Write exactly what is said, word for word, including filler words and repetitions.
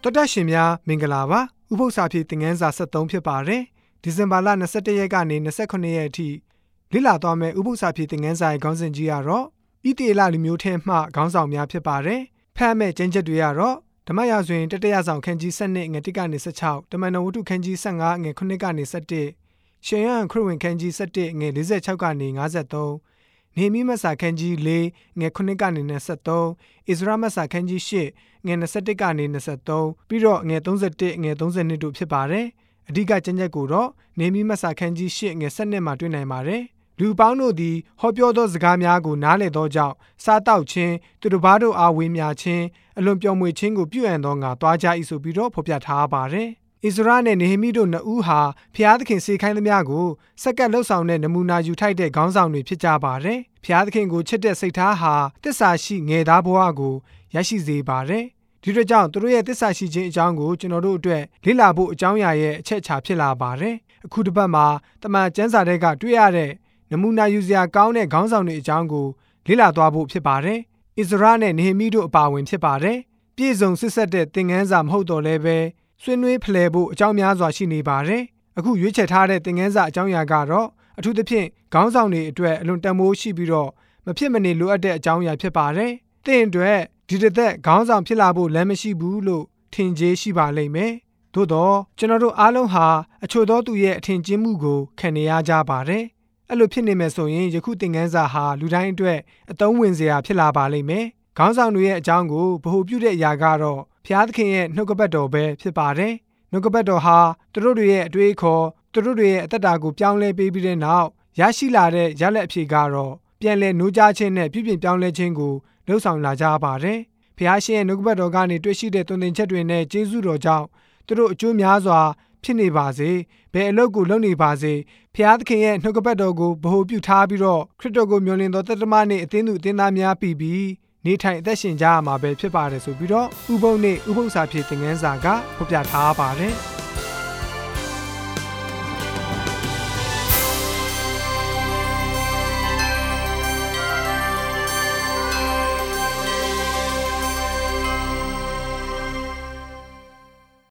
တော်တက်ရှင်များမင်္ဂလာပါဥပုသ္စာဖြစ်သင်ခန်းစာဆက်သုံးဖြစ်ပါတယ်ဒီဇင်ဘာလ၂၁ရက်ကနေ၂၉ရက်အထိလေ့လာသွားမယ့်ဥပုသ္စာဖြစ်သင်ခန်းစာရဲ့ခေါင်းစဉ်ကြီးကတော့ဣသရေလလူမျိုးထဲမှခေါင်းဆောင်များဖြစ်ပါတယ်ဖတ်မဲ့ကျမ်းချက်တွေကတော့ဓမ္မရာဇဝင်တတိယဆောင်ခန်းကြီး၁၂ငွေတစ်ကနေ၁၆တမန်တော်ဝတ္ထုခန်းကြီး၁၅ငွေခုနှစ်ကနေ၁၁ရှင်ယန်ခရစ်ဝင်ခန်းကြီး၁၁ငွေ၄၆ကနေ၅၃နေမိမတ်စာခန်းကြီး၄ငွေခုနှစ်ကနေ၂၃ဣသရေမတ်စာခန်းကြီး၈ငွေ၂၁ကနေ၂၃ပြီးတော့ငွေ၃၁ငွေ၃၂တို့ဖြစ်ပါတယ်အဓိကကျမ်းချက်ကိုတော့နေမိမတ်စာခန်းကြီး၈ငွေ၁၂မှာတွေ့နိုင်ပါတယ်လူပေါင်းတို့သည်ဟောပြောသောစကားများကိုနားလည်သောကြောင့်စားတောက်ခြင်းသူတစ်ပါးတို့အားဝေမျှခြင်းအလွန်ပျော်မွေခြင်းကိုပြုအပ်သောငါတွားကြ၏ဆိုပြီးတော့ဖော်ပြထားပါတယ်ဣဇရာနဲ့နေဟေမိတို့နှစ်ဦးဟာဖျားသခင်စေခိုင်းသမျှကိုစက္ကပ်လှုပ်ဆောင်တဲ့နမူနာယူထိုက်တဲ့ခေါင်းဆောင်တွေဖြစ်ကြပါတယ်ဖျားသခင်ကိုချစ်တဲ့စိတ်ထားဟာတစ္ဆာရှိငယ်သားဘဝကိုရရှိစေပါတယ်ဒီတို့ကြောင့်သူတို့ရဲ့တစ္ဆာရှိခြင်းအကြောင်းကိုကျွန်တော်တို့အတွက်လေ့လာဖို့အကြောင်းအရာရဲ့အချက်အချာဖြစ်လာပါတယ်အခုတစ်ပတ်မှာတမန်ကျမ်းစာတွေကတွေ့ရတဲ့နမူနာယူစရာကောင်းတဲ့ခေါင်းဆောင်တွေအကြောင်းကိုလေ့လာသွားဖို့ဖြစ်ပါတယ်ဣဇရာနဲ့နေဟေမိတို့အပါအဝင်ဖြစ်ပါတယ်ပြည့်စုံစစ်ဆက်တဲ့သင်ခန်းစာမဟုတ်တော့လည်းပဲဆွေးနွေးဖလှယ်ဖို့အကြောင်းများစွာရှိနေပါတယ်အခုရွေးချယ်ထားတဲ့သင်ခန်းစာအကြောင်းအရာကတော့အထူးသဖြင့်ခေါင်းဆောင်တွေအတွက်အလွန်တန်ဖိုးရှိပြီးတော့မဖြစ်မနေလိုအပ်တဲ့အကြောင်းအရာဖြစ်ပါတယ်သင်အတွက်ဒီတစ်သက်ခေါင်းဆောင်ဖြစ်လာဖို့လမ်းမရှိဘူးလို့ထင်ကြေးရှိပါလိမ့်မယ်သို့တော့ကျွန်တော်တို့အားလုံးဟာအချို့သောသူရဲ့အထင်ကြီးမှုကိုခံနေရကြပါတယ်အဲ့လိုဖြစ်နေမယ်ဆိုရင်ယခုသင်ခန်းစာဟာလူတိုင်းအတွက်အသုံးဝင်စရာဖြစ်လာပါလိမ့်မယ်ခေါင်းဆောင်တွေရဲ့အကြောင်းကိုဗဟုပြုတဲ့အရာကတော့ဖျားသခင်ရဲ့နှုတ်ကပတ်တော်ပဲဖြစ်ပါတယ်နှုတ်ကပတ်တော်ဟာသူတို့တွေရဲ့အတွေးခေါ်သူတို့တွေရဲ့အသက်တာကိုပြောင်းလဲပေးပြီးတဲ့နောက်ရရှိလာတဲ့ရလဒ်အဖြေကတော့ပြန်လည်နိုးကြားခြင်းနဲ့ပြုပြင်ပြောင်းလဲခြင်းကိုလှုပ်ဆောင်လာကြပါတယ်ဖျားရှင်ရဲ့နှုတ်ကပတ်တော်ကနေတွေ့ရှိတဲ့သွန်သင်ချက်တွေနဲ့ကျေးဇူးတော်ကြောင့်သူတို့အကျိုးများစွာဖြစ်နေပါစေဘယ်အလုပ်ကိုလုပ်နေပါစေဖျားသခင်ရဲ့နှုတ်ကပတ်တော်ကိုဗဟုပြုထားပြီးတော့ခရစ်တော်ကိုမျှော်လင့်သောတသက်မနဲ့အသင်းသူအသင်းသားများပြီးပြီးနေထိုင်အသက်ရှင်ကြရမှာပဲဖြစ်ပါတယ်ဆိုပြီးတော့ဥပုံနဲ့ဥပုသ္စာဖြစ်သင်ခန်းစာကဖော်ပြထားပါတယ်